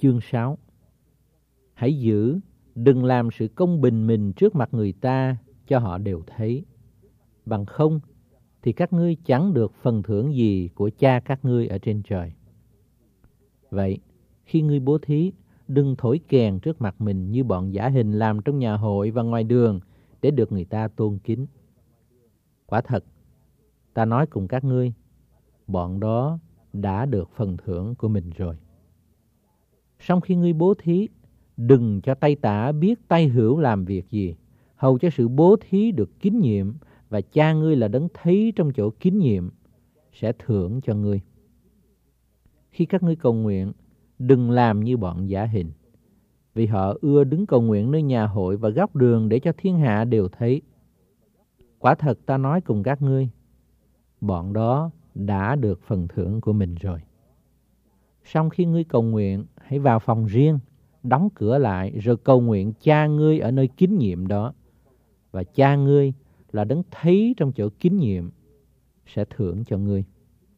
Chương 6. Hãy giữ, đừng làm sự công bình mình trước mặt người ta cho họ đều thấy. Bằng không thì các ngươi chẳng được phần thưởng gì của Cha các ngươi ở trên trời. Vậy, khi ngươi bố thí, đừng thổi kèn trước mặt mình như bọn giả hình làm trong nhà hội và ngoài đường để được người ta tôn kính. Quả thật, ta nói cùng các ngươi, bọn đó đã được phần thưởng của mình rồi. Song khi ngươi bố thí, đừng cho tay tả biết tay hữu làm việc gì, hầu cho sự bố thí được kín nhiệm, và Cha ngươi là đấng thấy trong chỗ kín nhiệm sẽ thưởng cho ngươi. Khi các ngươi cầu nguyện, đừng làm như bọn giả hình, vì họ ưa đứng cầu nguyện nơi nhà hội và góc đường để cho thiên hạ đều thấy. Quả thật ta nói cùng các ngươi, bọn đó đã được phần thưởng của mình rồi. Song khi ngươi cầu nguyện, hãy vào phòng riêng, đóng cửa lại, rồi cầu nguyện Cha ngươi ở nơi kín nhiệm đó. Và Cha ngươi là đấng thấy trong chỗ kín nhiệm sẽ thưởng cho ngươi.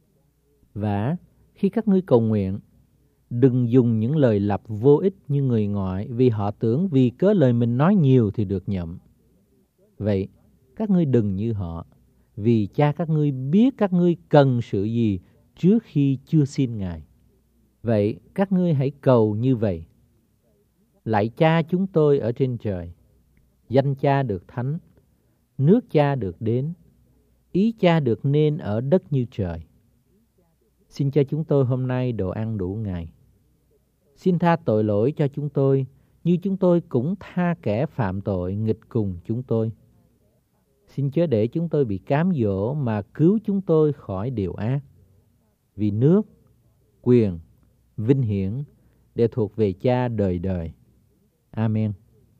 Và khi các ngươi cầu nguyện, đừng dùng những lời lặp vô ích như người ngoại, vì họ tưởng vì cớ lời mình nói nhiều thì được nhậm. Vậy, các ngươi đừng như họ, vì Cha các ngươi biết các ngươi cần sự gì trước khi chưa xin Ngài. Vậy, các ngươi hãy cầu như vậy. Lạy Cha chúng tôi ở trên trời, danh Cha được thánh, nước Cha được đến, ý Cha được nên ở đất như trời. Xin cho chúng tôi hôm nay đồ ăn đủ ngày. Xin tha tội lỗi cho chúng tôi, như chúng tôi cũng tha kẻ phạm tội nghịch cùng chúng tôi. Xin chớ để chúng tôi bị cám dỗ, mà cứu chúng tôi khỏi điều ác. Vì nước, quyền, vinh hiển đều thuộc về Cha đời đời. Amen.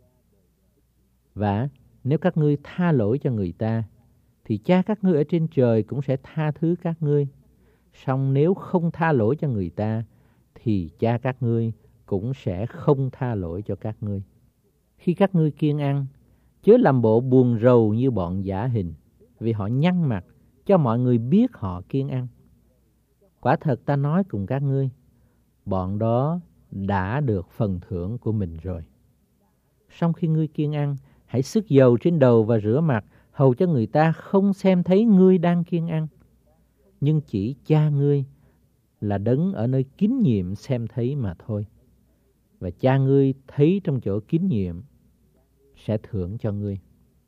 Và nếu các ngươi tha lỗi cho người ta, thì Cha các ngươi ở trên trời cũng sẽ tha thứ các ngươi. Song nếu không tha lỗi cho người ta, thì Cha các ngươi cũng sẽ không tha lỗi cho các ngươi. Khi các ngươi kiêng ăn, chớ làm bộ buồn rầu như bọn giả hình, vì họ nhăn mặt cho mọi người biết họ kiêng ăn. Quả thật ta nói cùng các ngươi, bọn đó đã được phần thưởng của mình rồi. Song khi ngươi kiêng ăn, hãy xức dầu trên đầu và rửa mặt, hầu cho người ta không xem thấy ngươi đang kiêng ăn. Nhưng chỉ Cha ngươi là đấng ở nơi kín nhiệm xem thấy mà thôi. Và Cha ngươi thấy trong chỗ kín nhiệm sẽ thưởng cho ngươi.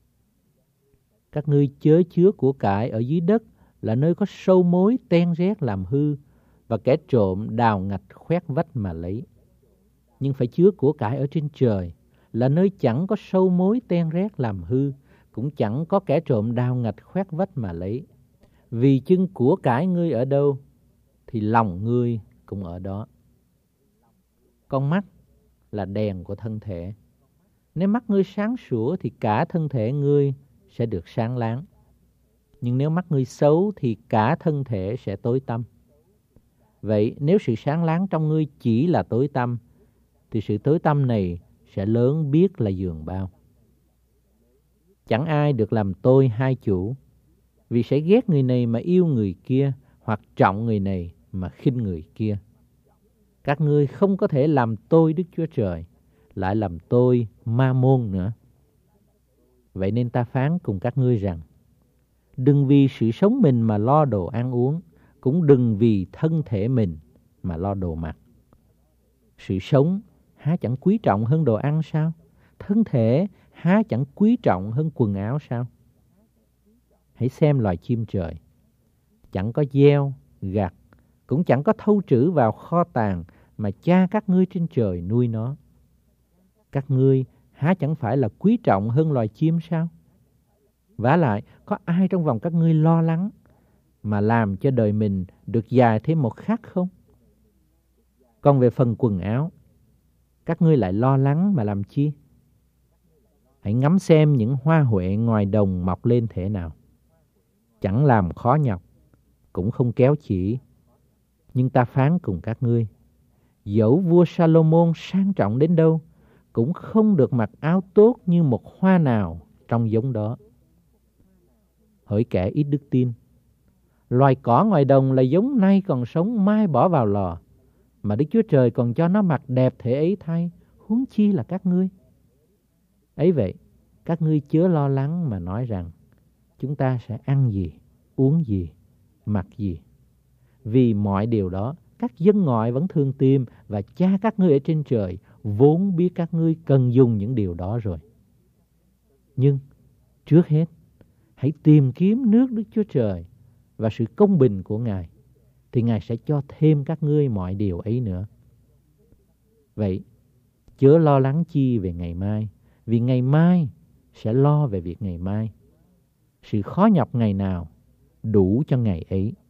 Các ngươi chớ chứa của cải ở dưới đất, là nơi có sâu mối ten rét làm hư, và kẻ trộm đào ngạch khoét vách mà lấy. Nhưng phải chứa của cải ở trên trời, là nơi chẳng có sâu mối ten rét làm hư, cũng chẳng có kẻ trộm đào ngạch khoét vách mà lấy. Vì chưng của cải ngươi ở đâu, thì lòng ngươi cũng ở đó. Con mắt là đèn của thân thể. Nếu mắt ngươi sáng sủa thì cả thân thể ngươi sẽ được sáng láng. Nhưng nếu mắt ngươi xấu thì cả thân thể sẽ tối tăm. Vậy nếu sự sáng láng trong ngươi chỉ là tối tăm, thì sự tối tăm này sẽ lớn biết là giường bao. Chẳng ai được làm tôi hai chủ, vì sẽ ghét người này mà yêu người kia, hoặc trọng người này mà khinh người kia. Các ngươi không có thể làm tôi Đức Chúa Trời, lại làm tôi Ma Môn nữa. Vậy nên ta phán cùng các ngươi rằng, đừng vì sự sống mình mà lo đồ ăn uống, cũng đừng vì thân thể mình mà lo đồ mặc. Sự sống há chẳng quý trọng hơn đồ ăn sao? Thân thể há chẳng quý trọng hơn quần áo sao? Hãy xem loài chim trời, chẳng có gieo, gặt, cũng chẳng có thâu trữ vào kho tàng, mà Cha các ngươi trên trời nuôi nó. Các ngươi há chẳng phải là quý trọng hơn loài chim sao? Vả lại, có ai trong vòng các ngươi lo lắng mà làm cho đời mình được dài thêm một khắc không? Còn về phần quần áo, các ngươi lại lo lắng mà làm chi? Hãy ngắm xem những hoa huệ ngoài đồng mọc lên thế nào. Chẳng làm khó nhọc, cũng không kéo chỉ. Nhưng ta phán cùng các ngươi, dẫu vua Salomon sang trọng đến đâu, cũng không được mặc áo tốt như một hoa nào trong giống đó. Hỡi kẻ ít đức tin, loài cỏ ngoài đồng là giống nay còn sống, mai bỏ vào lò, mà Đức Chúa Trời còn cho nó mặc đẹp thể ấy thay, huống chi là các ngươi. Ấy vậy, các ngươi chớ lo lắng mà nói rằng chúng ta sẽ ăn gì, uống gì, mặc gì. Vì mọi điều đó các dân ngoại vẫn thường tìm, và Cha các ngươi ở trên trời vốn biết các ngươi cần dùng những điều đó rồi. Nhưng trước hết, hãy tìm kiếm nước Đức Chúa Trời và sự công bình của Ngài, thì Ngài sẽ cho thêm các ngươi mọi điều ấy nữa. Vậy, chớ lo lắng chi về ngày mai, vì ngày mai sẽ lo về việc ngày mai. Sự khó nhọc ngày nào đủ cho ngày ấy.